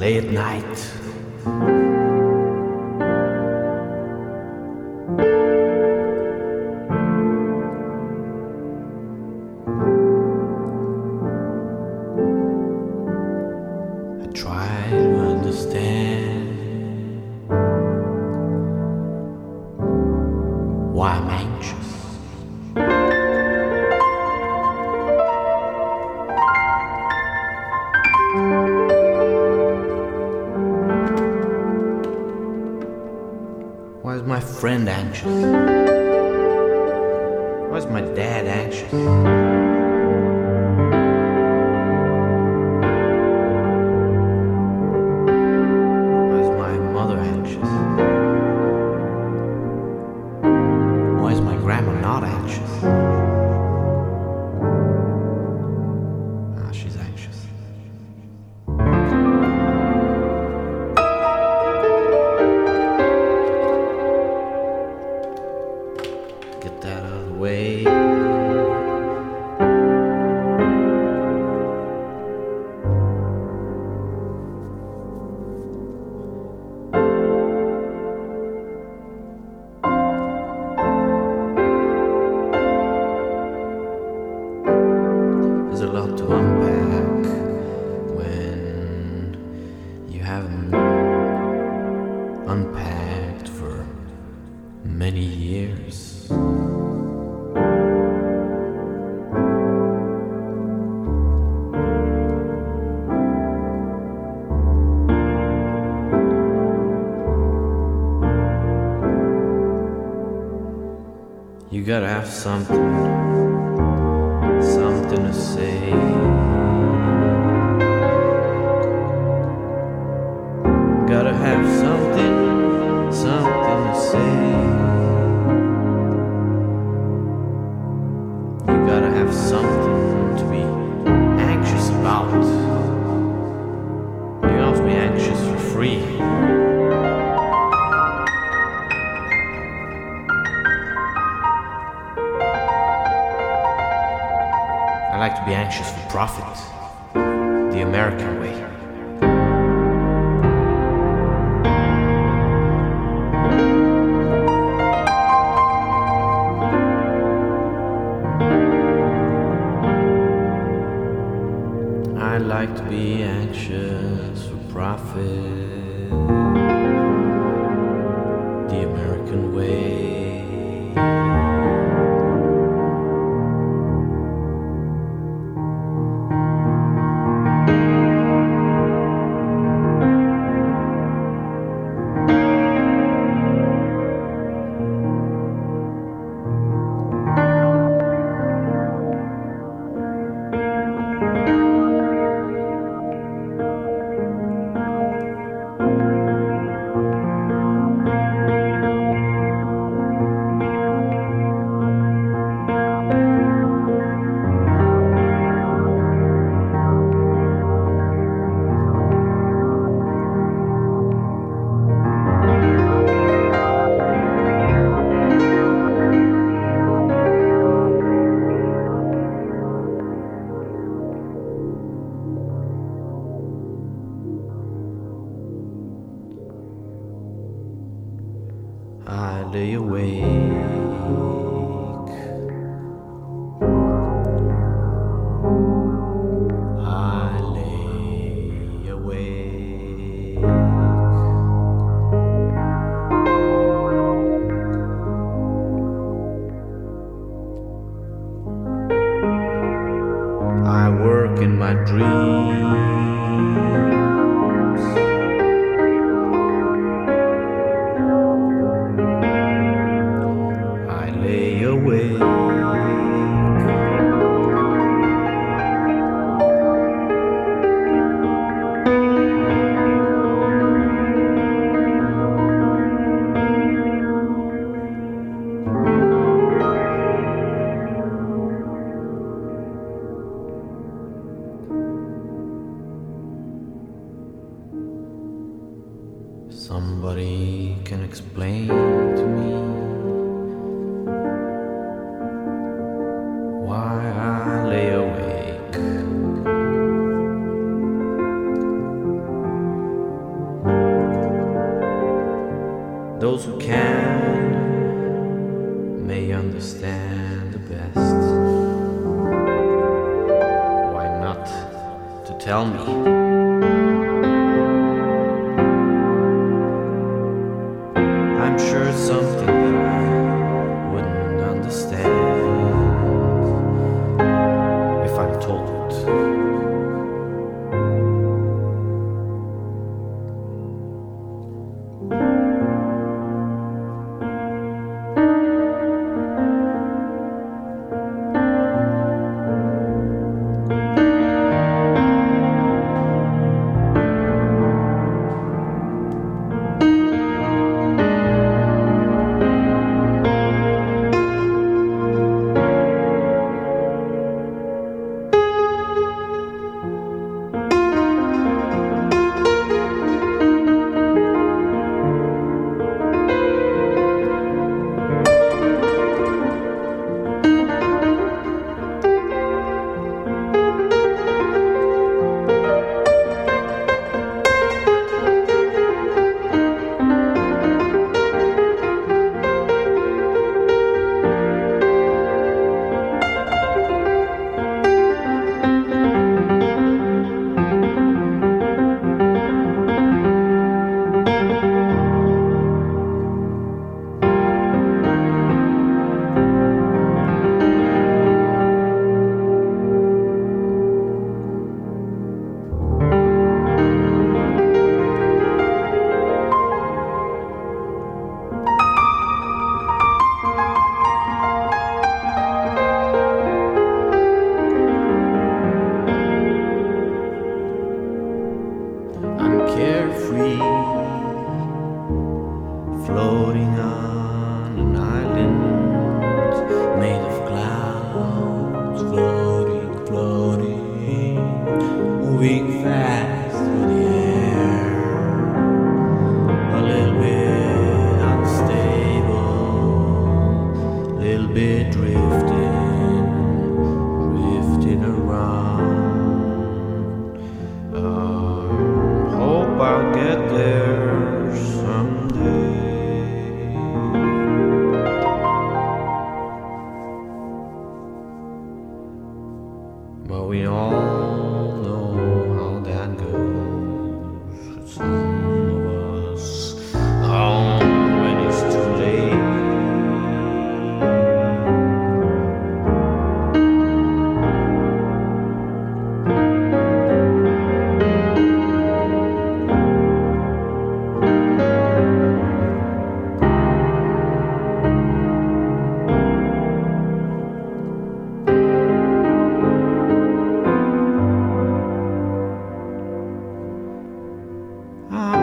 late at night. I try to understand why I'm anxious. Why is my friend anxious? Why is my dad anxious? Why is my mother anxious? Why is my grandma not anxious? Ah, she's anxious. Get that out of the way. There's a lot to unpack when you haven't unpacked for many years. You gotta have something to say. Gotta have something to say. You gotta have something to be anxious about. You don't have to be anxious for free. I like to be anxious for profit, the American way. I like to be anxious for profit, the American way. I lay awake. I lay awake. I work in my dreams. Lay awake. Somebody can explain to me why I lay awake. Those who can may understand the best. Why not to tell me? I'm sure it's something that I wouldn't understand if I'm told it. Carefree, floating on an island made of clouds, floating, floating, moving fast through the air, a little bit unstable, a little bit drifting, drifting around. I'll get there someday. But we all know how that goes. Some of us when it's too late. Ah.